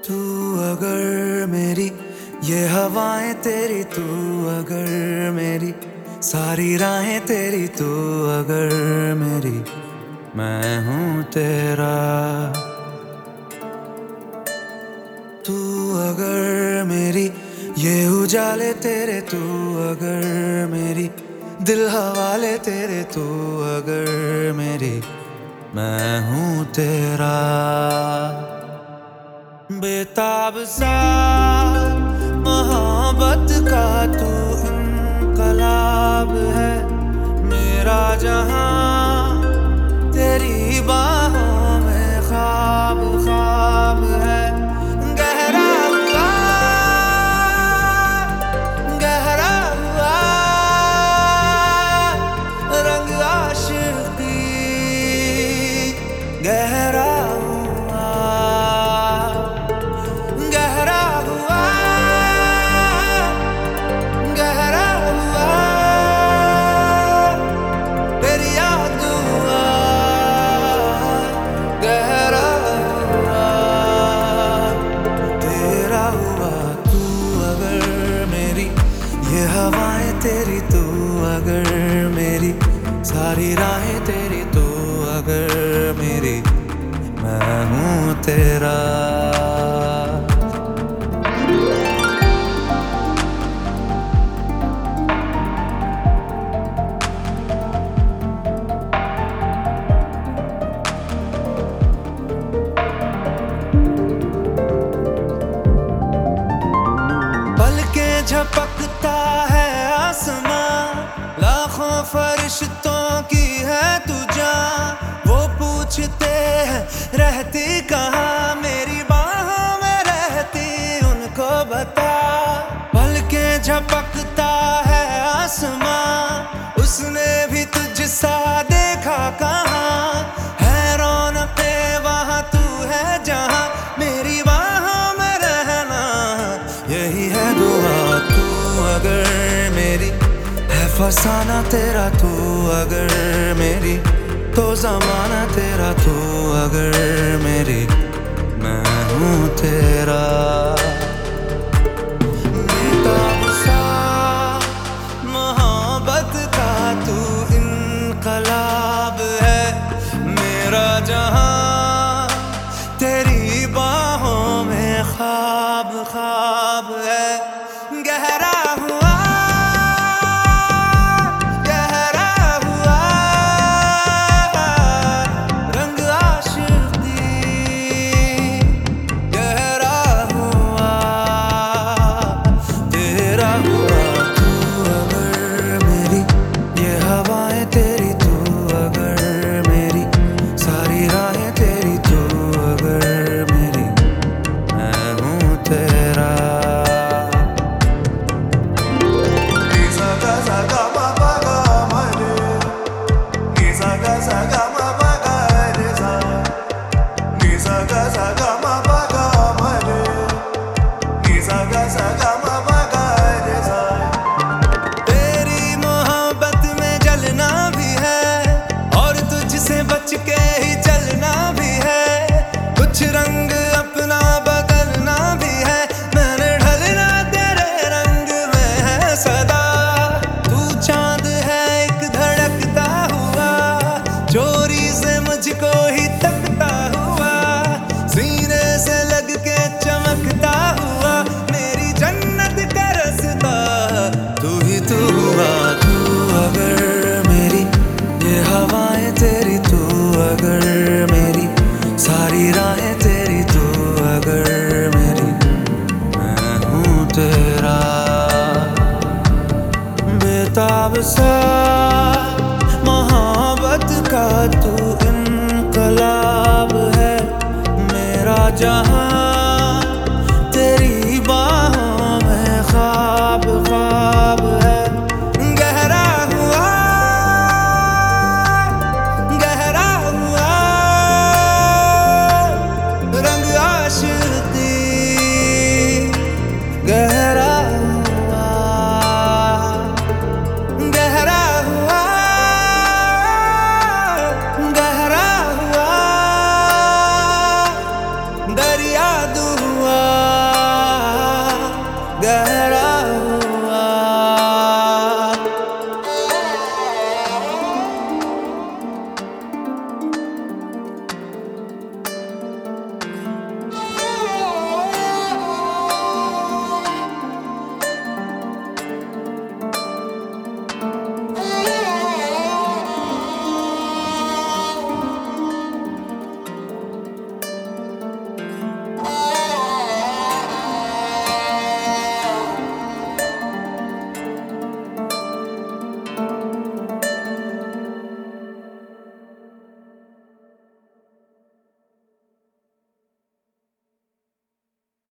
तू अगर मेरी ये हवाएं तेरी, तू अगर मेरी सारी राहें तेरी, तू अगर मेरी मैं हूँ तेरा। तू अगर मेरी ये उजाले तेरे, तू अगर मेरी दिल हवाले तेरे, तू अगर मेरी मैं हूँ तेरा। बेताब सा मोहब्बत का तू इनकलाब है, मेरा जहां तेरी बाहों में ख्वाब ख्वाब है। गहरा हुआ गहरा हुआ रंग आशिकी, गहरा हवाएं तेरी, तू अगर मेरी सारी राहें तेरी, तू अगर मेरी मैं हूँ तेरा। पलकें झपकता है आसमां, लाखों फरिश्तों की है तू जान। वो पूछते हैं रहती कहाँ, मेरी बाहों में रहती उनको बता। पलकें झपकता है आसमां, उसने भी तुझसा देखा कहाँ। है रौनके वहाँ तू है जहाँ, मेरी बाहों में रहना यही है दुआ। तू अगर मेरी है फसाना तेरा, तू अगर मेरी तो जमाना तेरा, तू अगर मेरी मैं हूँ तेरा। बेताब सा मोहब्बत का तू इनकलाब है, मेरा जहां तेरी बाहों में ख्वाब ख्वाब है। गहरा हुआ गहरा हुआ रंग आशिकी, गहरा हुआ तेरा हुआ। तू अगर मेरी ये हवाएं तेरी, तू अगर मेरी सारी राहें तेरी, तू अगर मेरी मैं हूँ तेरा। तेरी मोहब्बत में जलना भी है और तुझसे बच के ही चलना भी है। कुछ रंग अपना बदलना भी है, मैंने ढलना तेरे रंग में है सदा। तू चांद है एक धड़कता हुआ, चोरी से मुझको ही तकता हुआ, सीने से लग के चमकता हुआ, मेरी जन्नत का रास्ता तू ही तू हुआ। तू अगर मेरी ये हवाएं तेरी, तू अगर मेरी सारी राहें तेरी, तू अगर मेरी मैं हूँ तेरा। बेताब सा मोहब्बत का तू इनकलाब है, मेरा जहां